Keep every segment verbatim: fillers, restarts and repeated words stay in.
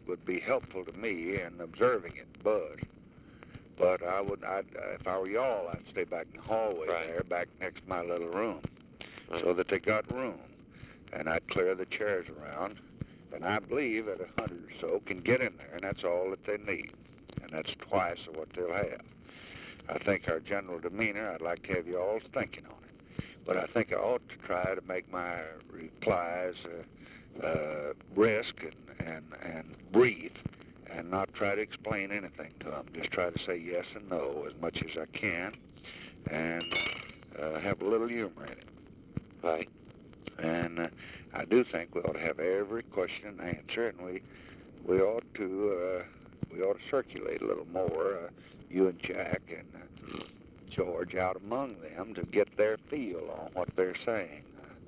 would be helpful to me in observing it, buzz. But I would, I'd, if I were y'all, I'd stay back in the hallway Right. there, back next to my little room, Right. so that they got room. And I'd clear the chairs around, and I believe that a hundred or so can get in there, and that's all that they need. And that's twice of what they'll have. I think our general demeanor, I'd like to have you all thinking on it. But I think I ought to try to make my replies uh, uh, brisk and, and, and brief, and not try to explain anything to them. Just try to say yes and no as much as I can, and uh, have a little humor in it. Right. And uh, I do think we ought to have every question and answer, and we we ought to uh, we ought to circulate a little more. Uh, you and Jack and uh, George out among them to get their feel on what they're saying.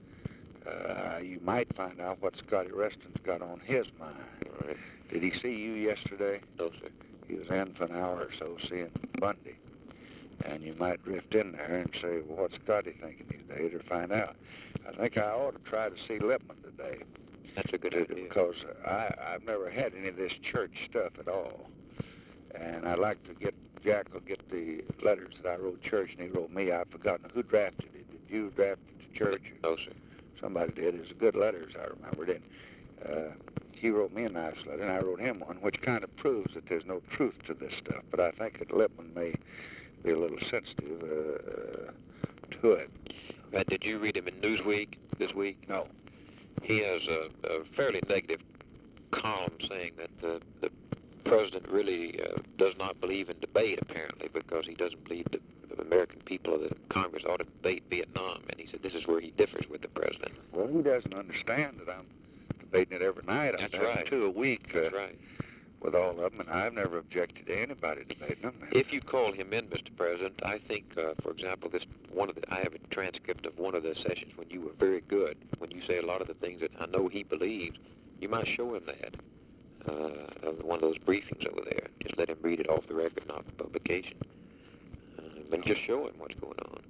Uh, you might find out what Scotty Reston's got on his mind. Right. Did he see you yesterday? No, sir. He was in for an hour or so seeing Bundy. And you might drift in there and say, well, what's Scotty thinking these days, or find out. I think I ought to try to see Lippman today. That's a good to, idea. Because I, I've never had any of this church stuff at all. And I'd like to get, Jack will get the letters that I wrote church, and he wrote me. I've forgotten who drafted it. Did you draft it to church? No, sir. Somebody did. It was good letters, I remember. Then uh, he wrote me a nice letter, and I wrote him one, which kind of proves that there's no truth to this stuff. But I think that Lippman may be a little sensitive uh, to it. Right. Did you read him in Newsweek this week? No. He has a, a fairly negative column saying that the, the president really uh, does not believe in debate, apparently, because he doesn't believe the, the American people of the Congress ought to debate Vietnam. And he said this is where he differs with the president. Well, he doesn't understand that I'm debating it every night. I'm That's having right. two a week uh, That's right. with all of them, and I've never objected to anybody debating them. If you call him in, Mister President, I think, uh, for example, this one of the I have a transcript of one of the sessions when you were very good. When you say a lot of the things that I know he believes, you might show him that. Uh, of one of those briefings over there. Just let him read it off the record, not the publication. Uh, but just show him what's going on.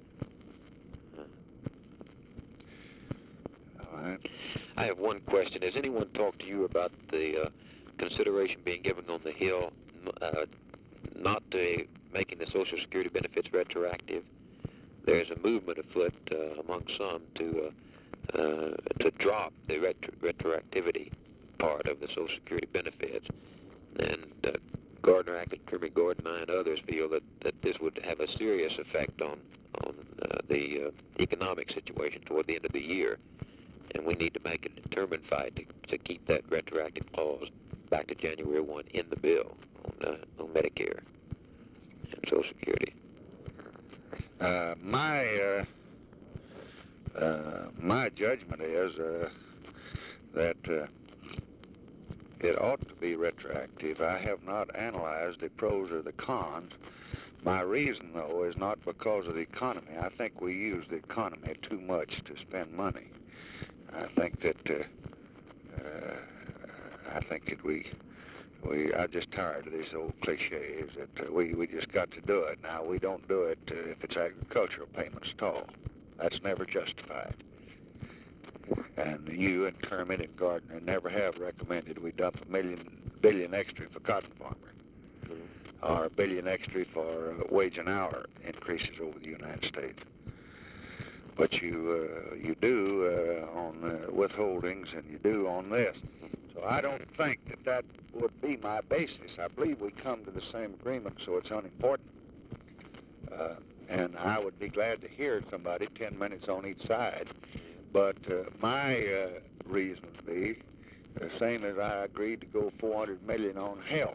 Uh. All right. I have one question. Has anyone talked to you about the uh, consideration being given on the Hill uh, not to making the Social Security benefits retroactive? There's a movement afoot uh, among some to uh, uh, to drop the retro retroactivity part of the Social Security benefits. And uh, Gardner Acton, Kermit Gordon, and others feel that, that this would have a serious effect on, on uh, the uh, economic situation toward the end of the year. And we need to make a determined fight to, to keep that retroactive clause back to January first in the bill on, uh, on Medicare and Social Security. Uh, my uh, uh, my judgment is uh, that uh, it ought to be retroactive. I have not analyzed the pros or the cons. My reason, though, is not because of the economy. I think we use the economy too much to spend money. I think that uh, uh, I think that we we I'm just tired of these old cliches that uh, we we just got to do it. Now we don't do it uh, if it's agricultural payments at all. That's never justified. And you and Kermit and Gardner never have recommended we dump a million billion extra for cotton farmer, mm-hmm. or a billion extra for uh, wage an hour increases over the United States. But you uh, you do uh, on uh, withholdings, and you do on this. So I don't think that that would be my basis. I believe we come to the same agreement, so it's unimportant. Uh, and I would be glad to hear somebody ten minutes on each side. But uh, my uh, reason would be the same as I agreed to go four hundred million dollars on health.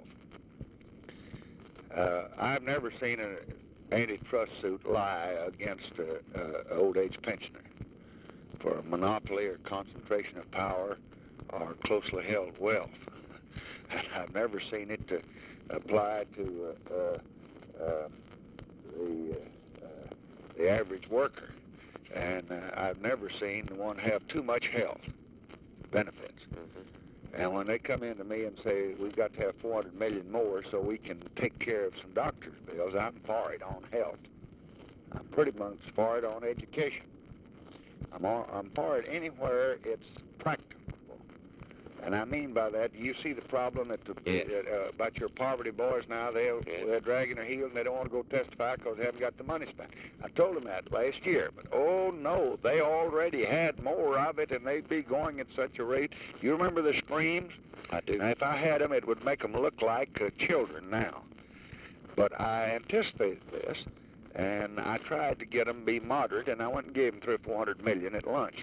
Uh, I've never seen an antitrust suit lie against an old age pensioner for monopoly or concentration of power or closely held wealth. And I've never seen it to apply to uh, uh, uh, the, uh, the average worker. And uh, I've never seen one have too much health benefits. Mm-hmm. And when they come in to me and say, we've got to have four hundred million more so we can take care of some doctor's bills, I'm for it on health. I'm pretty much for it on education. I'm, on, I'm for it anywhere it's practicable. And I mean by that, you see the problem at the, Yeah. uh, about your poverty boys now. They're, Yeah. they're dragging their heels and they don't want to go testify because they haven't got the money spent. I told them that last year, but oh no, they already had more of it and they'd be going at such a rate. You remember the screams? I do. Now, if I had them, it would make them look like uh, children now. But I anticipated this, and I tried to get them to be moderate, and I went and gave them three or four hundred million at lunch.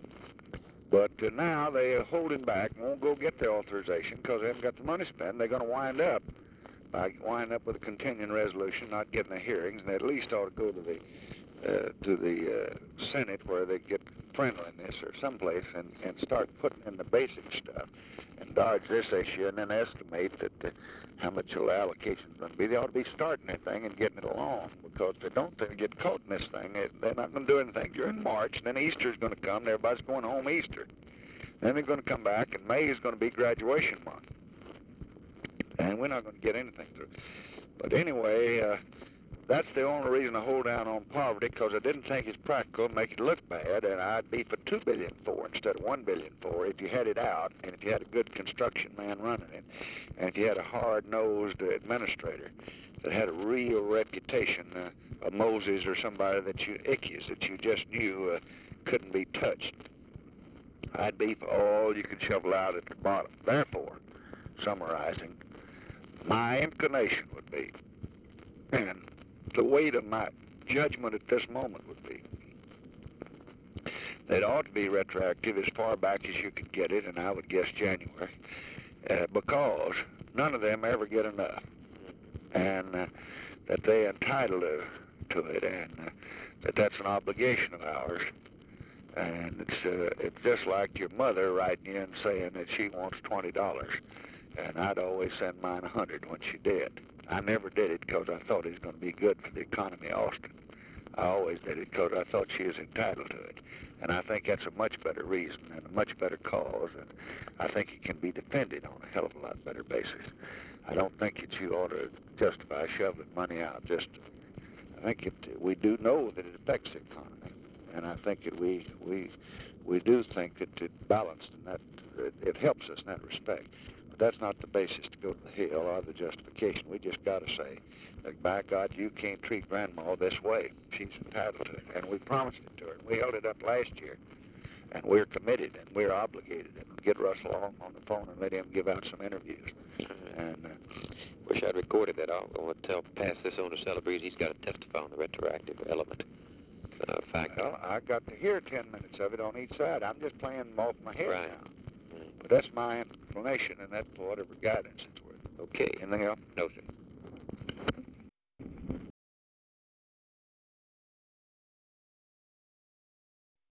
But uh, now they are holding back, won't go get their authorization because they haven't got the money spent. They're going to wind up by wind up with a continuing resolution, not getting the hearings, and they at least ought to go to the uh, to the uh, Senate where they get friendliness or someplace and, and start putting in the basic stuff and dodge this issue and then estimate that uh, how much the allocation is going to be. They ought to be starting that thing and getting it along, because if they don't, they get caught in this thing. They, they're not going to do anything during March, and then Easter's going to come, and everybody's going home Easter. Then they're going to come back, and May is going to be graduation month. And we're not going to get anything through. But anyway, uh, that's the only reason I hold down on poverty, because I didn't think it's practical to make it look bad, and I'd be for two billion for instead of one billion for if you had it out, and if you had a good construction man running it, and if you had a hard-nosed administrator that had a real reputation, uh, a Moses or somebody that you ickies that you just knew uh, couldn't be touched. I'd be for all you could shovel out at the bottom. Therefore, summarizing, my inclination would be, and the weight of my judgment at this moment would be, that it ought to be retroactive as far back as you could get it, and I would guess January, uh, because none of them ever get enough, and uh, that they're entitled to, to it, and uh, that that's an obligation of ours. And it's uh, it's just like your mother writing you and saying that she wants twenty dollars, and I'd always send mine a hundred when she did. I never did it because I thought it was going to be good for the economy of Austin. I always did it because I thought she was entitled to it, and I think that's a much better reason and a much better cause, and I think it can be defended on a hell of a lot better basis. I don't think that you ought to justify shoveling money out. Just, I think it, we do know that it affects the economy. And I think that we we we do think that it balanced in that it, it helps us in that respect. But that's not the basis to go to the Hill or the justification. We just got to say that, by God, you can't treat Grandma this way. She's entitled to it, and we promised it to her. And we held it up last year, and we're committed and we're obligated. And get Russell on on the phone and let him give out some interviews. And uh, wish I'd recorded that. I'll, I'll tell pass this on to Celebrezze. He's got to testify on the retroactive element. Uh, fact. Well, I got to hear ten minutes of it on each side. I'm just playing them off my head Right. now. Mm. But that's my inclination, and that's for whatever guidance it's worth. Okay. Anything else? No, sir.